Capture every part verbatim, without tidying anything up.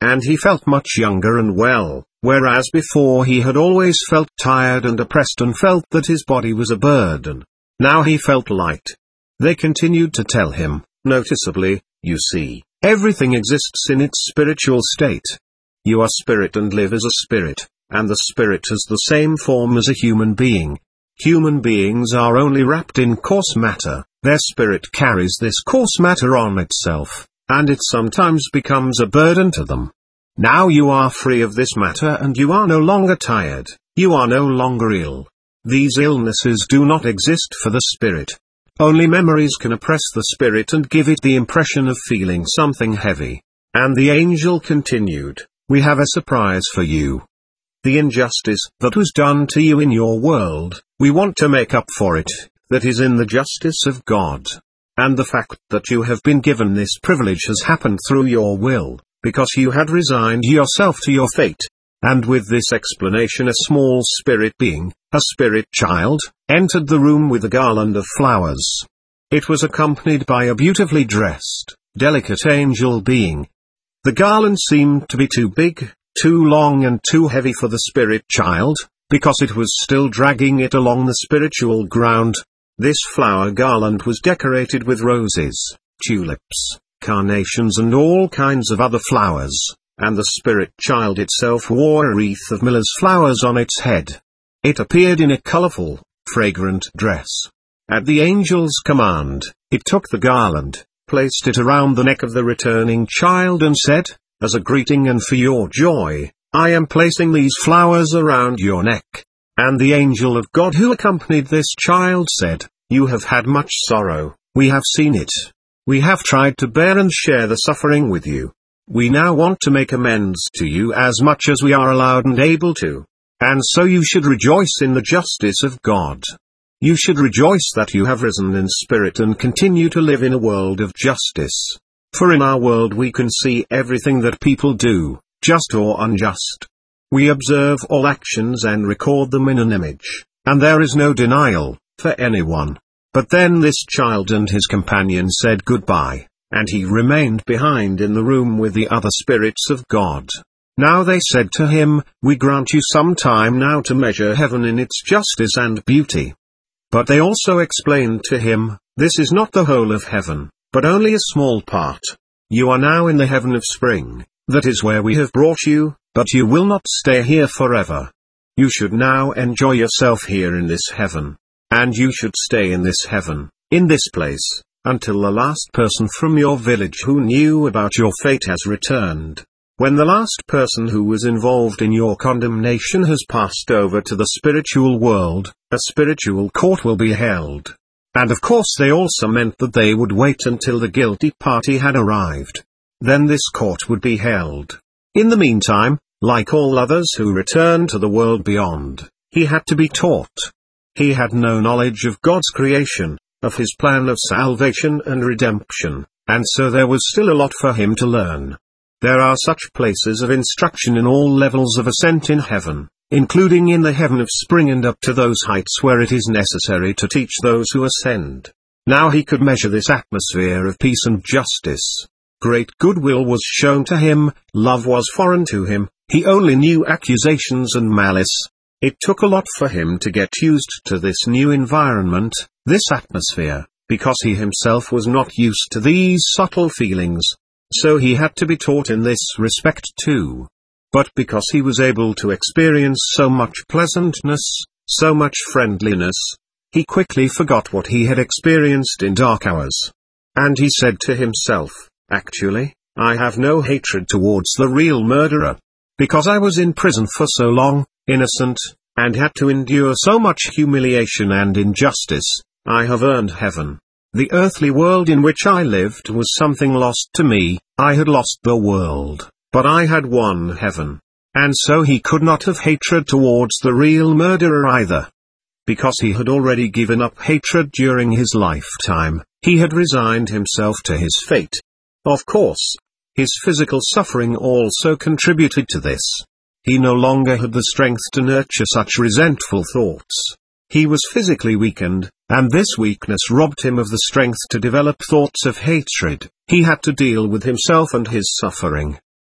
and he felt much younger and well, whereas before he had always felt tired and oppressed and felt that his body was a burden. Now he felt light. They continued to tell him, noticeably, you see, everything exists in its spiritual state. You are spirit and live as a spirit, and the spirit has the same form as a human being. Human beings are only wrapped in coarse matter, their spirit carries this coarse matter on itself, and it sometimes becomes a burden to them. Now you are free of this matter and you are no longer tired, you are no longer ill. These illnesses do not exist for the spirit. Only memories can oppress the spirit and give it the impression of feeling something heavy. And the angel continued, we have a surprise for you. The injustice that was done to you in your world, we want to make up for it, that is in the justice of God. And the fact that you have been given this privilege has happened through your will, because you had resigned yourself to your fate. And with this explanation a small spirit being, a spirit child, entered the room with a garland of flowers. It was accompanied by a beautifully dressed, delicate angel being. The garland seemed to be too big, too long and too heavy for the spirit child, because it was still dragging it along the spiritual ground. This flower garland was decorated with roses, tulips, carnations and all kinds of other flowers, and the spirit child itself wore a wreath of miller's flowers on its head. It appeared in a colorful, fragrant dress. At the angel's command, it took the garland, placed it around the neck of the returning child and said, as a greeting and for your joy, I am placing these flowers around your neck. And the angel of God who accompanied this child said, you have had much sorrow, we have seen it. We have tried to bear and share the suffering with you. We now want to make amends to you as much as we are allowed and able to. And so you should rejoice in the justice of God. You should rejoice that you have risen in spirit and continue to live in a world of justice. For in our world we can see everything that people do, just or unjust. We observe all actions and record them in an image, and there is no denial, for anyone. But then this child and his companion said goodbye, and he remained behind in the room with the other spirits of God. Now they said to him, we grant you some time now to measure heaven in its justice and beauty. But they also explained to him, this is not the whole of heaven, but only a small part. You are now in the heaven of spring, that is where we have brought you, but you will not stay here forever. You should now enjoy yourself here in this heaven. And you should stay in this heaven, in this place, until the last person from your village who knew about your fate has returned. When the last person who was involved in your condemnation has passed over to the spiritual world, a spiritual court will be held. And of course they also meant that they would wait until the guilty party had arrived. Then this court would be held. In the meantime, like all others who return to the world beyond, he had to be taught. He had no knowledge of God's creation, of his plan of salvation and redemption, and so there was still a lot for him to learn. There are such places of instruction in all levels of ascent in heaven, including in the heaven of spring and up to those heights where it is necessary to teach those who ascend. Now he could measure this atmosphere of peace and justice. Great goodwill was shown to him, love was foreign to him, he only knew accusations and malice. It took a lot for him to get used to this new environment, this atmosphere, because he himself was not used to these subtle feelings. So he had to be taught in this respect too. But because he was able to experience so much pleasantness, so much friendliness, he quickly forgot what he had experienced in dark hours. And he said to himself, actually, I have no hatred towards the real murderer. Because I was in prison for so long, innocent, and had to endure so much humiliation and injustice, I have earned heaven. The earthly world in which I lived was something lost to me, I had lost the world, but I had won heaven. And so he could not have hatred towards the real murderer either. Because he had already given up hatred during his lifetime, he had resigned himself to his fate. Of course, his physical suffering also contributed to this. He no longer had the strength to nurture such resentful thoughts. He was physically weakened, and this weakness robbed him of the strength to develop thoughts of hatred. He had to deal with himself and his suffering.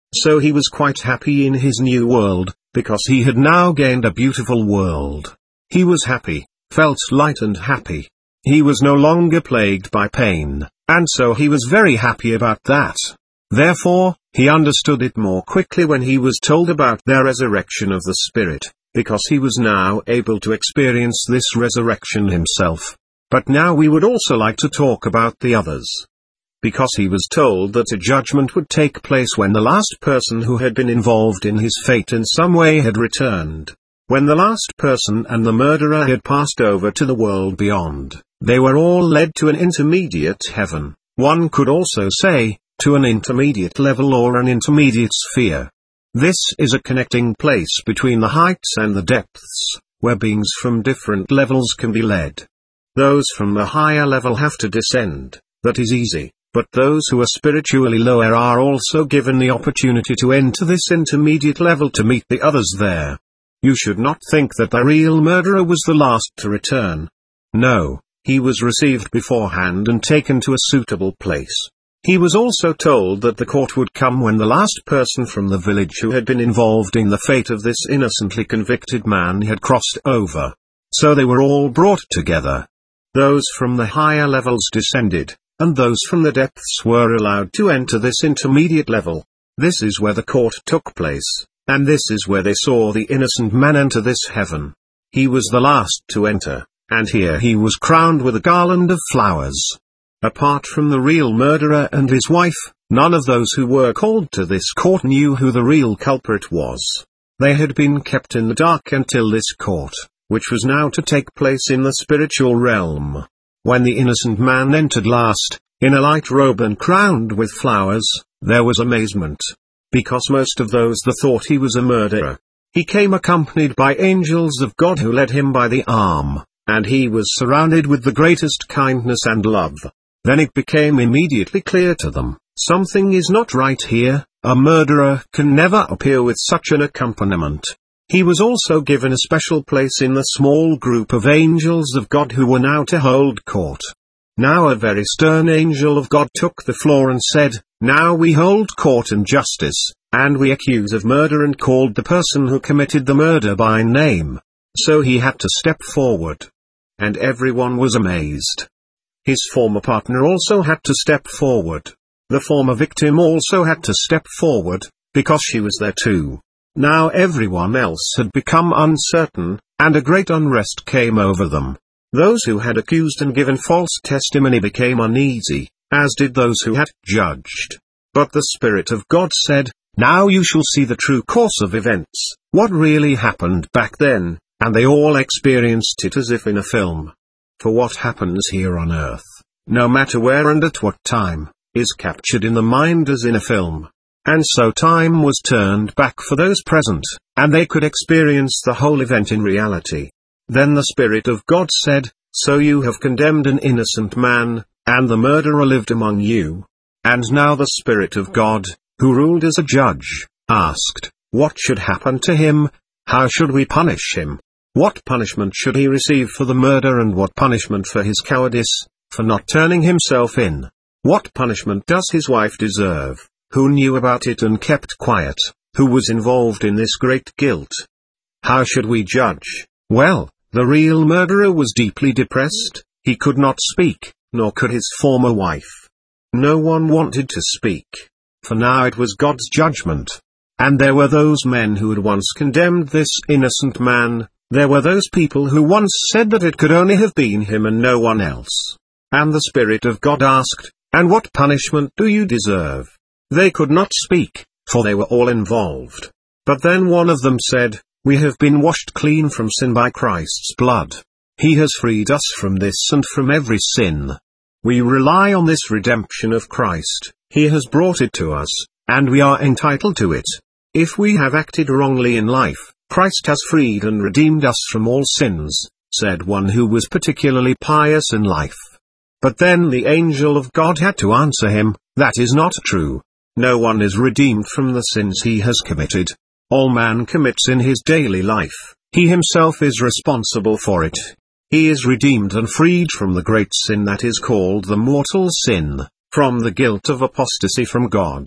So he was quite happy in his new world, because he had now gained a beautiful world. He was happy, felt light and happy. He was no longer plagued by pain, and so he was very happy about that. Therefore, he understood it more quickly when he was told about their resurrection of the Spirit, because he was now able to experience this resurrection himself. But now we would also like to talk about the others. Because he was told that a judgment would take place when the last person who had been involved in his fate in some way had returned. When the last person and the murderer had passed over to the world beyond, they were all led to an intermediate heaven, one could also say, to an intermediate level or an intermediate sphere. This is a connecting place between the heights and the depths, where beings from different levels can be led. Those from the higher level have to descend, that is easy, but those who are spiritually lower are also given the opportunity to enter this intermediate level to meet the others there. You should not think that the real murderer was the last to return. No, he was received beforehand and taken to a suitable place. He was also told that the court would come when the last person from the village who had been involved in the fate of this innocently convicted man had crossed over. So they were all brought together. Those from the higher levels descended, and those from the depths were allowed to enter this intermediate level. This is where the court took place, and this is where they saw the innocent man enter this heaven. He was the last to enter, and here he was crowned with a garland of flowers. Apart from the real murderer and his wife, none of those who were called to this court knew who the real culprit was. They had been kept in the dark until this court, which was now to take place in the spiritual realm. When the innocent man entered last, in a light robe and crowned with flowers, there was amazement. Because most of those that thought he was a murderer. He came accompanied by angels of God who led him by the arm, and he was surrounded with the greatest kindness and love. Then it became immediately clear to them, something is not right here, a murderer can never appear with such an accompaniment. He was also given a special place in the small group of angels of God who were now to hold court. Now a very stern angel of God took the floor and said, "Now we hold court and justice, and we accuse of murder," and called the person who committed the murder by name. So he had to step forward. And everyone was amazed. His former partner also had to step forward. The former victim also had to step forward, because she was there too. Now everyone else had become uncertain, and a great unrest came over them. Those who had accused and given false testimony became uneasy, as did those who had judged. But the Spirit of God said, "Now you shall see the true course of events, what really happened back then," and they all experienced it as if in a film. For what happens here on earth, no matter where and at what time, is captured in the mind as in a film. And so time was turned back for those present, and they could experience the whole event in reality. Then the Spirit of God said, "So you have condemned an innocent man, and the murderer lived among you." And now the Spirit of God, who ruled as a judge, asked, "What should happen to him? How should we punish him? What punishment should he receive for the murder, and what punishment for his cowardice, for not turning himself in? What punishment does his wife deserve, who knew about it and kept quiet, who was involved in this great guilt? How should we judge?" Well, the real murderer was deeply depressed, he could not speak, nor could his former wife. No one wanted to speak. For now it was God's judgment. And there were those men who had once condemned this innocent man. There were those people who once said that it could only have been him and no one else. And the Spirit of God asked, "And what punishment do you deserve?" They could not speak, for they were all involved. But then one of them said, "We have been washed clean from sin by Christ's blood. He has freed us from this and from every sin. We rely on this redemption of Christ, He has brought it to us, and we are entitled to it. If we have acted wrongly in life, Christ has freed and redeemed us from all sins," said one who was particularly pious in life. But then the angel of God had to answer him, "That is not true. No one is redeemed from the sins he has committed. All man commits in his daily life, he himself is responsible for it. He is redeemed and freed from the great sin that is called the mortal sin, from the guilt of apostasy from God.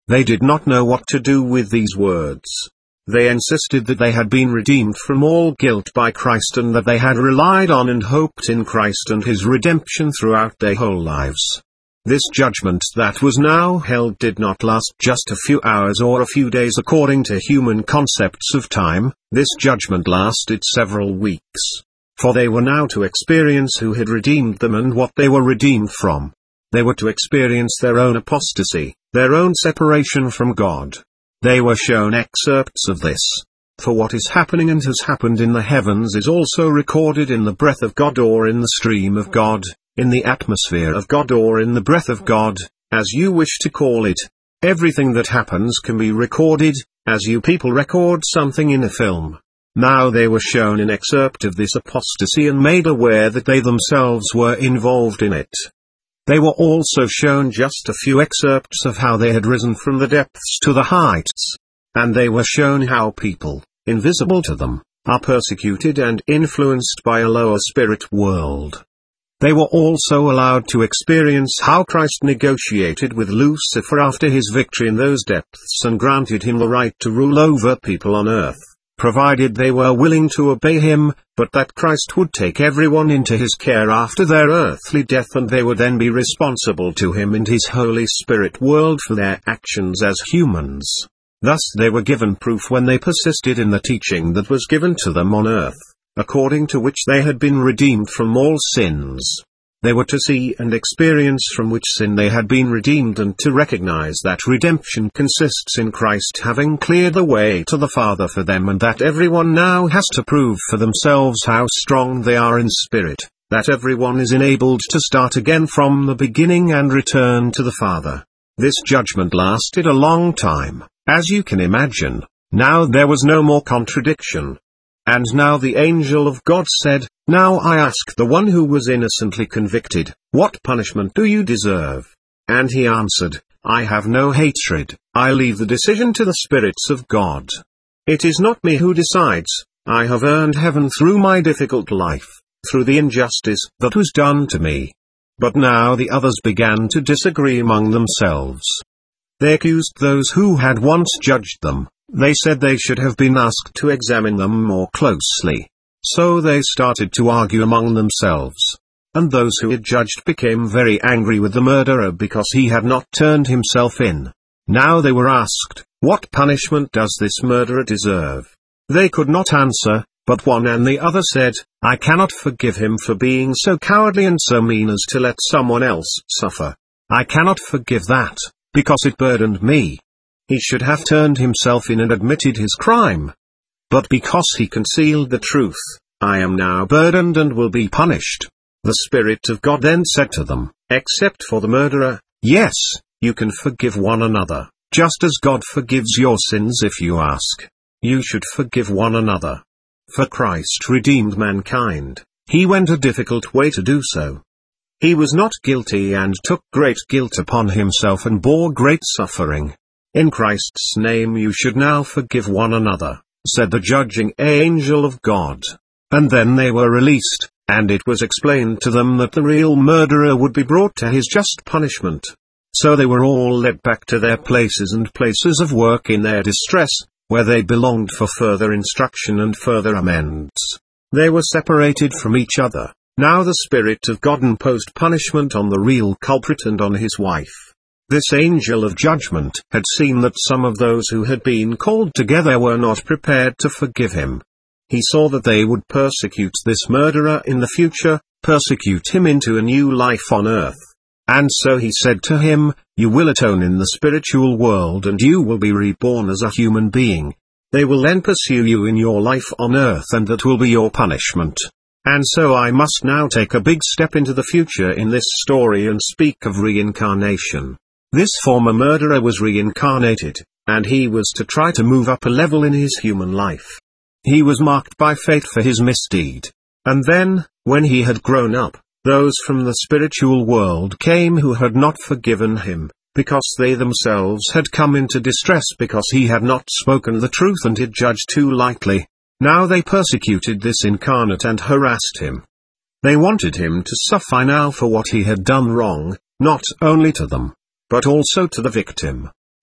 They did not know what to do with these words. They insisted that they had been redeemed from all guilt by Christ and that they had relied on and hoped in Christ and his redemption throughout their whole lives. This judgment that was now held did not last just a few hours or a few days according to human concepts of time. This judgment lasted several weeks. For they were now to experience who had redeemed them and what they were redeemed from. They were to experience their own apostasy, their own separation from God. They were shown excerpts of this. For what is happening and has happened in the heavens is also recorded in the breath of God or in the stream of God, in the atmosphere of God or in the breath of God, as you wish to call it. Everything that happens can be recorded, as you people record something in a film. Now they were shown an excerpt of this apostasy and made aware that they themselves were involved in it. They were also shown just a few excerpts of how they had risen from the depths to the heights. And they were shown how people, invisible to them, are persecuted and influenced by a lower spirit world. They were also allowed to experience how Christ negotiated with Lucifer after his victory in those depths and granted him the right to rule over people on earth, provided they were willing to obey him, but that Christ would take everyone into his care after their earthly death and they would then be responsible to him and his Holy Spirit world for their actions as humans. Thus they were given proof when they persisted in the teaching that was given to them on earth, according to which they had been redeemed from all sins. They were to see and experience from which sin they had been redeemed and to recognize that redemption consists in Christ having cleared the way to the Father for them and that everyone now has to prove for themselves how strong they are in spirit, that everyone is enabled to start again from the beginning and return to the Father. This judgment lasted a long time, as you can imagine. Now there was no more contradiction. And now the angel of God said, "Now I ask the one who was innocently convicted, what punishment do you deserve?" And he answered, "I have no hatred, I leave the decision to the spirits of God. It is not me who decides, I have earned heaven through my difficult life, through the injustice that was done to me." But now the others began to disagree among themselves. They accused those who had once judged them. They said they should have been asked to examine them more closely. So they started to argue among themselves. And those who had judged became very angry with the murderer because he had not turned himself in. Now they were asked, "What punishment does this murderer deserve?" They could not answer, but one and the other said, "I cannot forgive him for being so cowardly and so mean as to let someone else suffer. I cannot forgive that, because it burdened me. He should have turned himself in and admitted his crime. But because he concealed the truth, I am now burdened and will be punished." The Spirit of God then said to them, "Except for the murderer, yes, you can forgive one another, just as God forgives your sins if you ask. You should forgive one another. For Christ redeemed mankind, he went a difficult way to do so. He was not guilty and took great guilt upon himself and bore great suffering. In Christ's name you should now forgive one another," said the judging angel of God. And then they were released, and it was explained to them that the real murderer would be brought to his just punishment. So they were all led back to their places and places of work in their distress, where they belonged for further instruction and further amends. They were separated from each other. Now the Spirit of God imposed punishment on the real culprit and on his wife. This angel of judgment had seen that some of those who had been called together were not prepared to forgive him. He saw that they would persecute this murderer in the future, persecute him into a new life on earth. And so he said to him, "You will atone in the spiritual world and you will be reborn as a human being. They will then pursue you in your life on earth and that will be your punishment." And so I must now take a big step into the future in this story and speak of reincarnation. This former murderer was reincarnated, and he was to try to move up a level in his human life. He was marked by fate for his misdeed. And then, when he had grown up, those from the spiritual world came who had not forgiven him, because they themselves had come into distress because he had not spoken the truth and had judged too lightly. Now they persecuted this incarnate and harassed him. They wanted him to suffer now for what he had done wrong, not only to them, but also to the victim.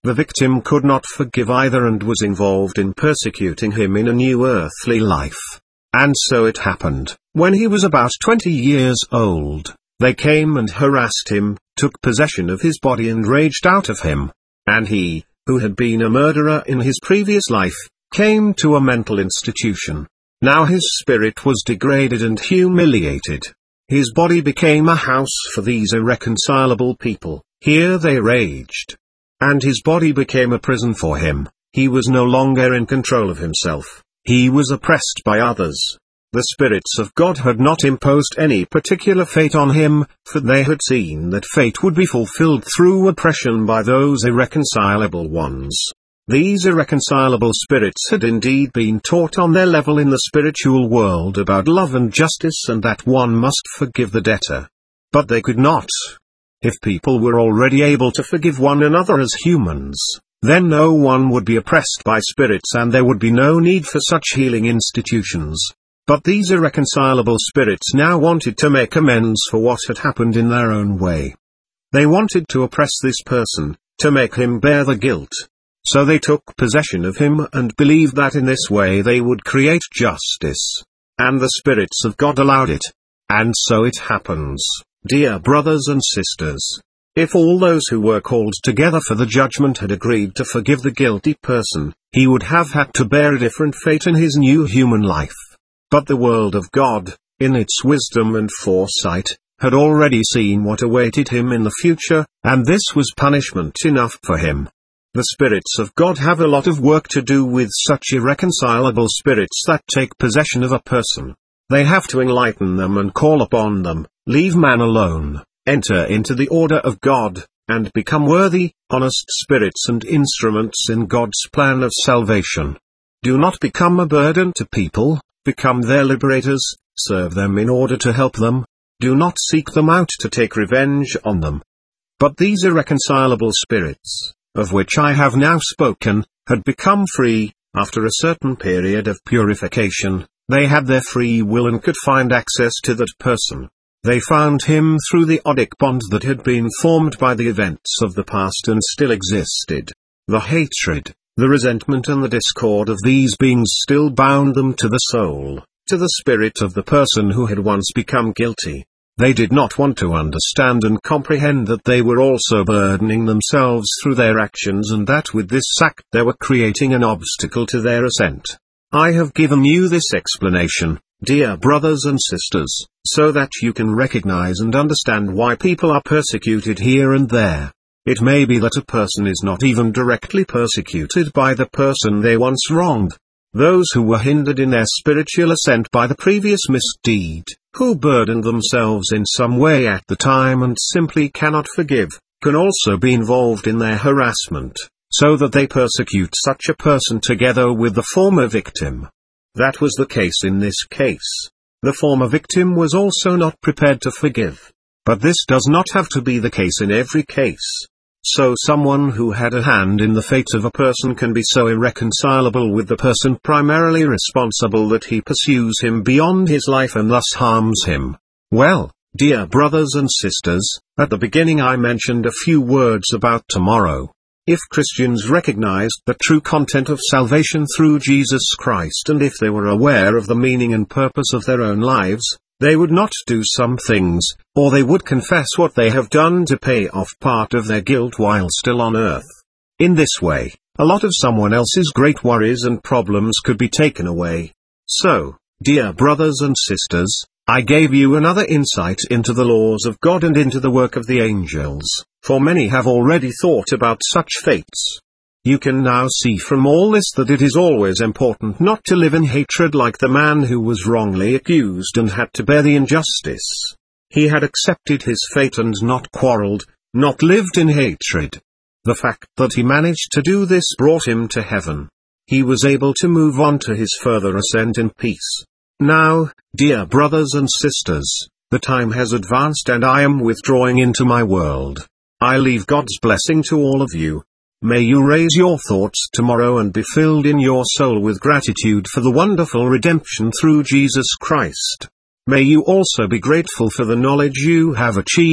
The victim could not forgive either and was involved in persecuting him in a new earthly life. And so it happened, when he was about twenty years old, they came and harassed him, took possession of his body and raged out of him. And he, who had been a murderer in his previous life, came to a mental institution. Now his spirit was degraded and humiliated. His body became a house for these irreconcilable people. Here they raged. And his body became a prison for him. He was no longer in control of himself. He was oppressed by others. The spirits of God had not imposed any particular fate on him, for they had seen that fate would be fulfilled through oppression by those irreconcilable ones. These irreconcilable spirits had indeed been taught on their level in the spiritual world about love and justice and that one must forgive the debtor. But they could not. If people were already able to forgive one another as humans, then no one would be oppressed by spirits and there would be no need for such healing institutions. But these irreconcilable spirits now wanted to make amends for what had happened in their own way. They wanted to oppress this person, to make him bear the guilt. So they took possession of him and believed that in this way they would create justice. And the spirits of God allowed it. And so it happens, dear brothers and sisters. If all those who were called together for the judgment had agreed to forgive the guilty person, he would have had to bear a different fate in his new human life. But the world of God, in its wisdom and foresight, had already seen what awaited him in the future, and this was punishment enough for him. The spirits of God have a lot of work to do with such irreconcilable spirits that take possession of a person. They have to enlighten them and call upon them, leave man alone, enter into the order of God, and become worthy, honest spirits and instruments in God's plan of salvation. Do not become a burden to people, become their liberators, serve them in order to help them. Do not seek them out to take revenge on them. But these irreconcilable spirits, of which I have now spoken, had become free. After a certain period of purification, they had their free will and could find access to that person. They found him through the odic bond that had been formed by the events of the past and still existed. The hatred, the resentment and the discord of these beings still bound them to the soul, to the spirit of the person who had once become guilty. They did not want to understand and comprehend that they were also burdening themselves through their actions and that with this act they were creating an obstacle to their ascent. I have given you this explanation, dear brothers and sisters, so that you can recognize and understand why people are persecuted here and there. It may be that a person is not even directly persecuted by the person they once wronged. Those who were hindered in their spiritual ascent by the previous misdeed, who burdened themselves in some way at the time and simply cannot forgive, can also be involved in their harassment, so that they persecute such a person together with the former victim. That was the case in this case. The former victim was also not prepared to forgive. But this does not have to be the case in every case. So someone who had a hand in the fate of a person can be so irreconcilable with the person primarily responsible that he pursues him beyond his life and thus harms him. Well, dear brothers and sisters, at the beginning I mentioned a few words about tomorrow. If Christians recognized the true content of salvation through Jesus Christ and if they were aware of the meaning and purpose of their own lives, they would not do some things, or they would confess what they have done to pay off part of their guilt while still on earth. In this way, a lot of someone else's great worries and problems could be taken away. So, dear brothers and sisters, I gave you another insight into the laws of God and into the work of the angels, for many have already thought about such fates. You can now see from all this that it is always important not to live in hatred like the man who was wrongly accused and had to bear the injustice. He had accepted his fate and not quarreled, not lived in hatred. The fact that he managed to do this brought him to heaven. He was able to move on to his further ascent in peace. Now, dear brothers and sisters, the time has advanced and I am withdrawing into my world. I leave God's blessing to all of you. May you raise your thoughts tomorrow and be filled in your soul with gratitude for the wonderful redemption through Jesus Christ. May you also be grateful for the knowledge you have achieved,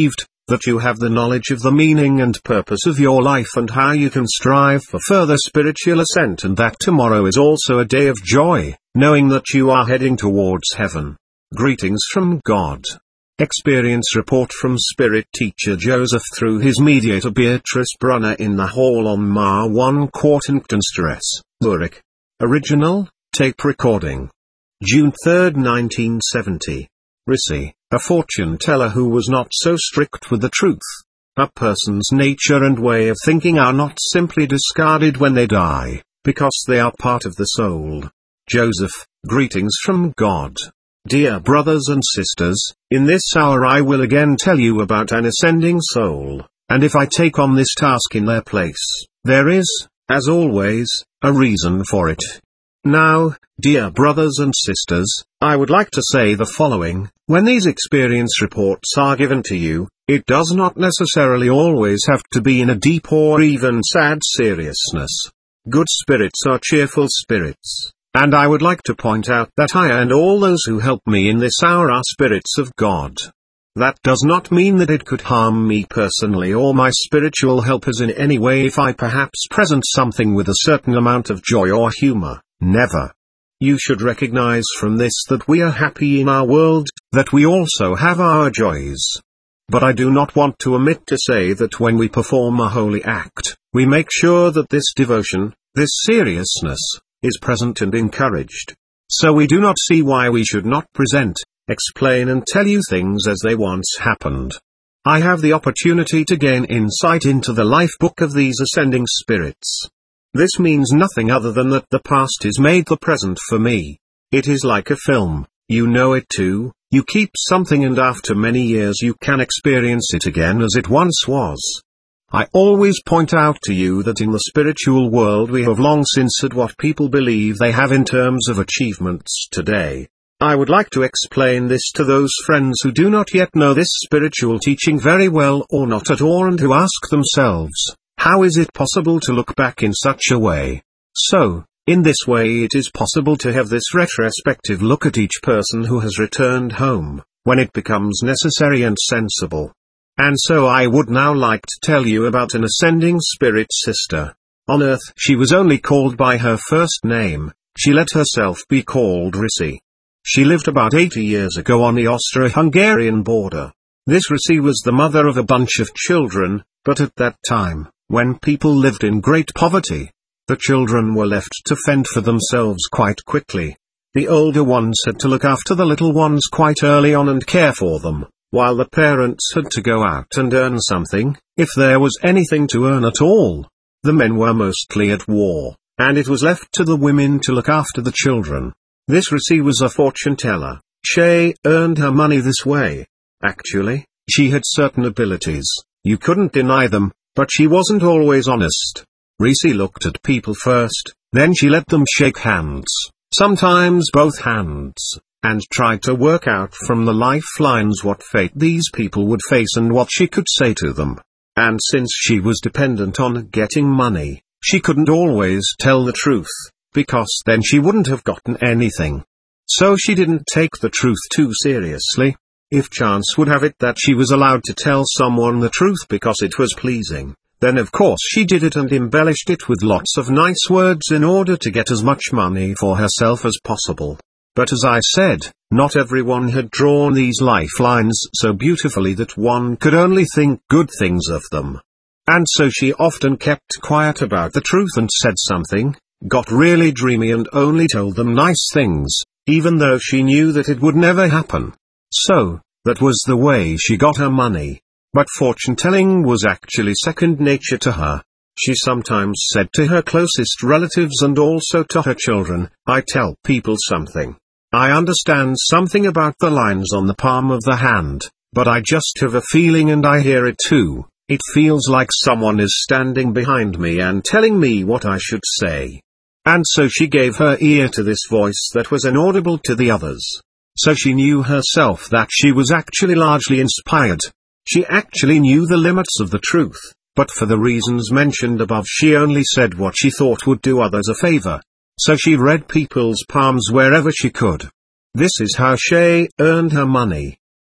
that you have the knowledge of the meaning and purpose of your life and how you can strive for further spiritual ascent, and that tomorrow is also a day of joy, knowing that you are heading towards heaven. Greetings from God. Experience report from Spirit Teacher Joseph through his mediator Beatrice Brunner in the hall on Ma one Court in Ktonstrasse, Zurich. Original, tape recording. June third nineteen seventy. Risi, a fortune teller who was not so strict with the truth. A person's nature and way of thinking are not simply discarded when they die, because they are part of the soul. Joseph, greetings from God. Dear brothers and sisters, in this hour I will again tell you about an ascending soul, and if I take on this task in their place, there is, as always, a reason for it. Now, dear brothers and sisters, I would like to say the following: when these experience reports are given to you, it does not necessarily always have to be in a deep or even sad seriousness. Good spirits are cheerful spirits. And I would like to point out that I and all those who help me in this hour are spirits of God. That does not mean that it could harm me personally or my spiritual helpers in any way if I perhaps present something with a certain amount of joy or humor. Never. You should recognize from this that we are happy in our world, that we also have our joys. But I do not want to omit to say that when we perform a holy act, we make sure that this devotion, this seriousness, is present and encouraged. So we do not see why we should not present, explain and tell you things as they once happened. I have the opportunity to gain insight into the life book of these ascending spirits. This means nothing other than that the past is made the present for me. It is like a film, you know it too, you keep something and after many years you can experience it again as it once was. I always point out to you that in the spiritual world we have long since had what people believe they have in terms of achievements today. I would like to explain this to those friends who do not yet know this spiritual teaching very well or not at all, and who ask themselves, how is it possible to look back in such a way? So, in this way it is possible to have this retrospective look at each person who has returned home, when it becomes necessary and sensible. And so I would now like to tell you about an ascending spirit sister. On earth she was only called by her first name, she let herself be called Risi. She lived about eighty years ago on the Austro-Hungarian border. This Risi was the mother of a bunch of children, but at that time, when people lived in great poverty, the children were left to fend for themselves quite quickly. The older ones had to look after the little ones quite early on and care for them, while the parents had to go out and earn something, if there was anything to earn at all. The men were mostly at war, and it was left to the women to look after the children. This Risi was a fortune teller. She earned her money this way. Actually, she had certain abilities, you couldn't deny them, but she wasn't always honest. Risi looked at people first, then she let them shake hands, sometimes both hands, and tried to work out from the lifelines what fate these people would face and what she could say to them. And since she was dependent on getting money, she couldn't always tell the truth, because then she wouldn't have gotten anything. So she didn't take the truth too seriously. If chance would have it that she was allowed to tell someone the truth because it was pleasing, then of course she did it and embellished it with lots of nice words in order to get as much money for herself as possible. But as I said, not everyone had drawn these lifelines so beautifully that one could only think good things of them. And so she often kept quiet about the truth and said something, got really dreamy and only told them nice things, even though she knew that it would never happen. So, that was the way she got her money. But fortune-telling was actually second nature to her. She sometimes said to her closest relatives and also to her children, I tell people something. I understand something about the lines on the palm of the hand, but I just have a feeling and I hear it too. It feels like someone is standing behind me and telling me what I should say. And so she gave her ear to this voice that was inaudible to the others. So she knew herself that she was actually largely inspired. She actually knew the limits of the truth, but for the reasons mentioned above she only said what she thought would do others a favor. So she read people's palms wherever she could. This is how she earned her money.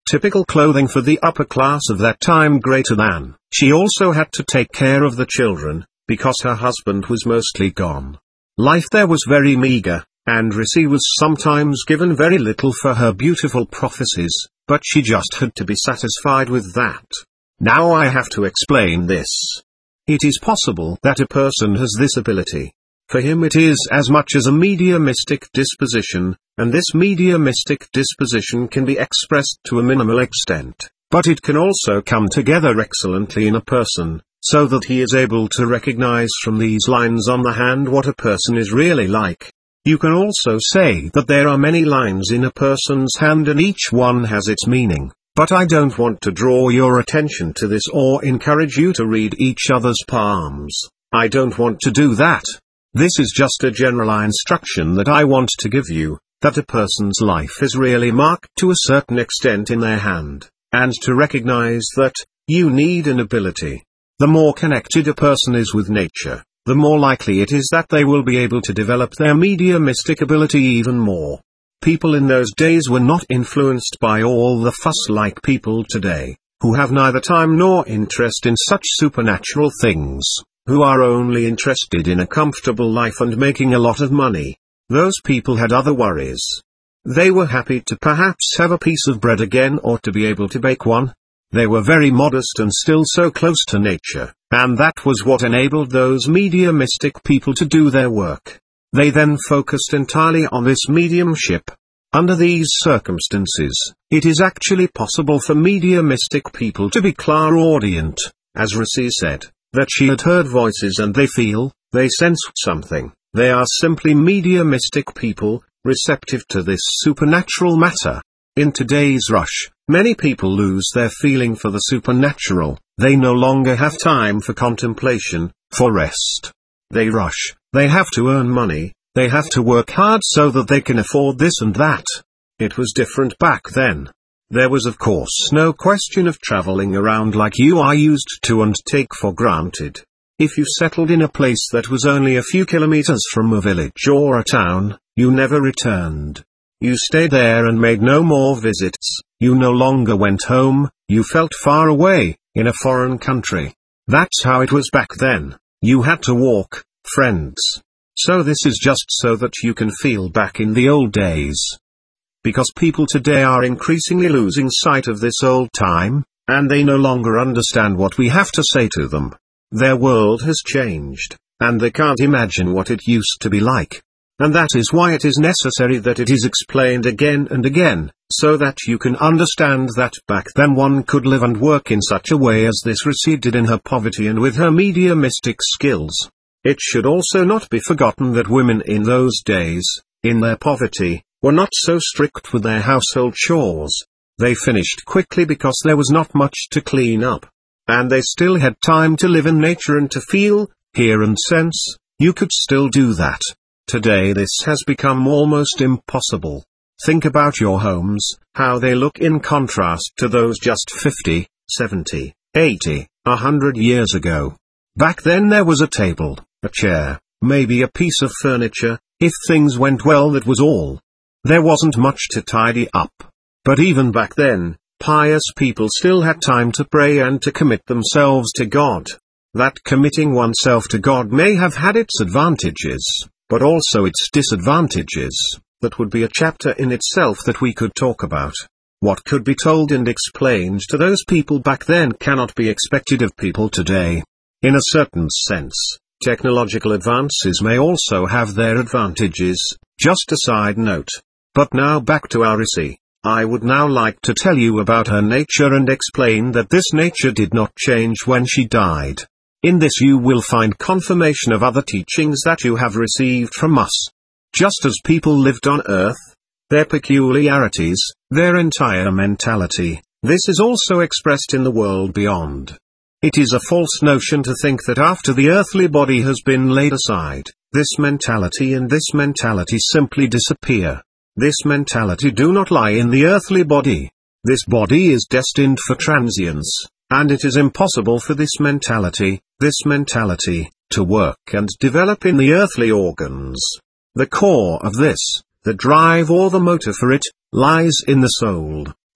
typical clothing for the upper class of that time greater than. She also had to take care of the children, because her husband was mostly gone. Life there was very meager, and Risi was sometimes given very little for her beautiful prophecies, but she just had to be satisfied with that. Now I have to explain this. It is possible that a person has this ability. For him it is as much as a mediumistic disposition, and this mediumistic disposition can be expressed to a minimal extent, but it can also come together excellently in a person, so that he is able to recognize from these lines on the hand what a person is really like. You can also say that there are many lines in a person's hand and each one has its meaning, but I don't want to draw your attention to this or encourage you to read each other's palms. I don't want to do that. This is just a general instruction that I want to give you, that a person's life is really marked to a certain extent in their hand, and to recognize that you need an ability. The more connected a person is with nature, the more likely it is that they will be able to develop their mediumistic ability even more. People in those days were not influenced by all the fuss like people today, who have neither time nor interest in such supernatural things, who are only interested in a comfortable life and making a lot of money. Those people had other worries. They were happy to perhaps have a piece of bread again or to be able to bake one. They were very modest and still so close to nature, and that was what enabled those mediumistic people to do their work. They then focused entirely on this mediumship. Under these circumstances, it is actually possible for mediumistic people to be clairaudient, as Risi said, that she had heard voices and they feel, they sense something. They are simply mediumistic people, receptive to this supernatural matter. In today's rush, many people lose their feeling for the supernatural. They no longer have time for contemplation, for rest. They rush, they have to earn money, they have to work hard so that they can afford this and that. It was different back then. There was of course no question of traveling around like you are used to and take for granted. If you settled in a place that was only a few kilometers from a village or a town, you never returned. You stayed there and made no more visits. You no longer went home, you felt far away, in a foreign country. That's how it was back then. You had to walk, friends. So this is just so that you can feel back in the old days. Because people today are increasingly losing sight of this old time, and they no longer understand what we have to say to them. Their world has changed, and they can't imagine what it used to be like. And that is why it is necessary that it is explained again and again, so that you can understand that back then one could live and work in such a way as this Risi did in her poverty and with her mediumistic skills. It should also not be forgotten that women in those days, in their poverty, were not so strict with their household chores. They finished quickly because there was not much to clean up. And they still had time to live in nature and to feel, hear and sense. You could still do that. Today this has become almost impossible. Think about your homes, how they look in contrast to those just fifty, seventy, eighty, a hundred years ago. Back then there was a table, a chair, maybe a piece of furniture. If things went well, that was all. There wasn't much to tidy up. But even back then, pious people still had time to pray and to commit themselves to God. That committing oneself to God may have had its advantages, but also its disadvantages. That would be a chapter in itself that we could talk about. What could be told and explained to those people back then cannot be expected of people today. In a certain sense, technological advances may also have their advantages, just a side note. But now back to our Risi. I would now like to tell you about her nature and explain that this nature did not change when she died. In this you will find confirmation of other teachings that you have received from us. Just as people lived on earth, their peculiarities, their entire mentality, this is also expressed in the world beyond. It is a false notion to think that after the earthly body has been laid aside, this mentality and this mentality simply disappear. This mentality do not lie in the earthly body. This body is destined for transience, and it is impossible for this mentality, this mentality, to work and develop in the earthly organs. The core of this, the drive or the motor for it, lies in the soul.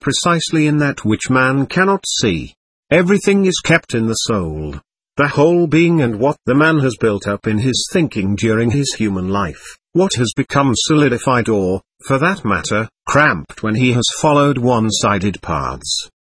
precisely in that which man cannot see. Everything is kept in the soul, the whole being, and what the man has built up in his thinking during his human life, what has become solidified or, for that matter, cramped when he has followed one-sided paths,